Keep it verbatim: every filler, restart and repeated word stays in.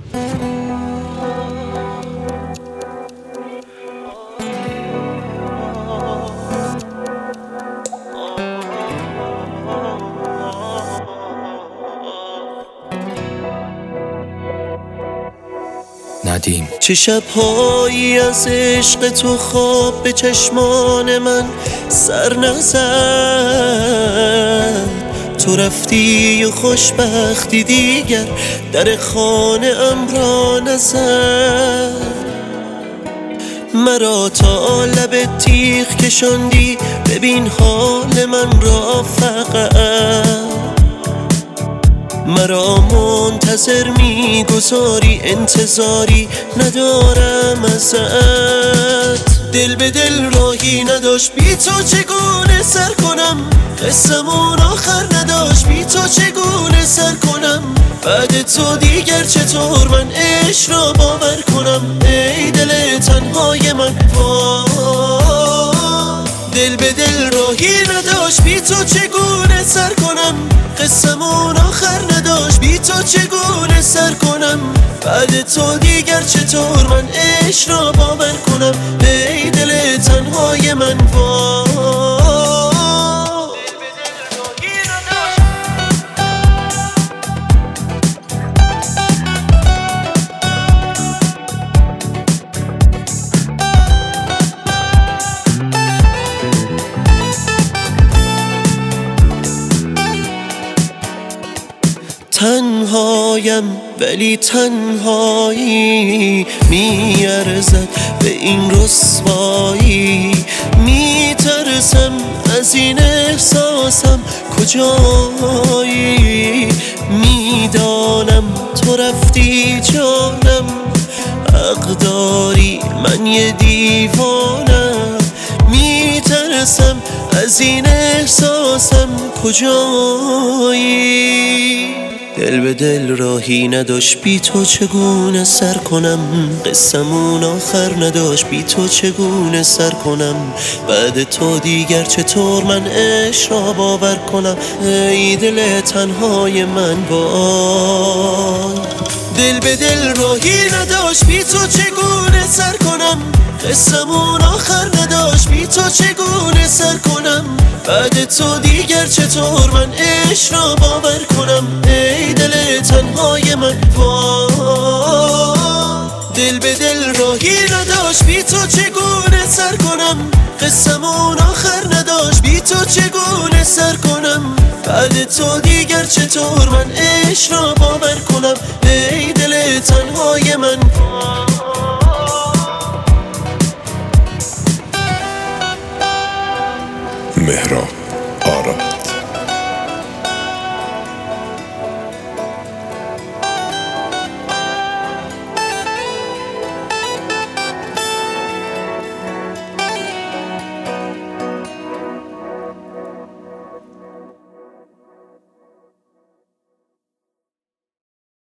ندیم. چه شب‌هایی از عشق تو خواب به چشمان من سر نزد، تو رفتی و خوشبختی دیگر در خانه ام را نزد، مرا تا لب تیغ کشاندی، ببین حال من را فقط، مرا منتظر میگذاری، انتظاری ندارم ازت، دل به دل راهی نداشت بی تو چگونه سر کنم، قصمون آخر نداشت بی تو چگونه سر کنم، بعد تو دیگر چطور من عشق را باور کنم، ای دل تنهای من وای، دل به دل راهی نداشت بی تو چگونه سر کنم، قصمون آخر نداشت بی تو چگونه سر کنم، بعد تو دیگر چطور من عشق را باور کنم، ای دل تنهای من وای. تنهایم ولی تنهایی میارزد به این رسوایی، میترسم از این احساسم کجایی، میدانم تو رفتی جانم، حق داری من یه دیوانم، میترسم از این احساسم کجایی، دل به دل راهی نداشت بی تو چگونه سر کنم، قصمون آخر نداشت بی تو چگونه سر کنم، بعد تو دیگر چطور من عشق را باور کنم، ای دل تنهای من وای، دل به دل راهی نداشت بی تو چگونه سر کنم، قصمون آخر نداشت بی تو چگونه سر کنم، بعد تو دیگر چطور من عشق را باور کنم، ای دل تنهای من وای، دل به دل راهی نداشت بی تو چگونه سر کنم، قصمون آخر نداشت بی تو چگونه سر کنم، بعد تو دیگر چطور من عشق را باور کنم، ای دل تنهای من مهراب.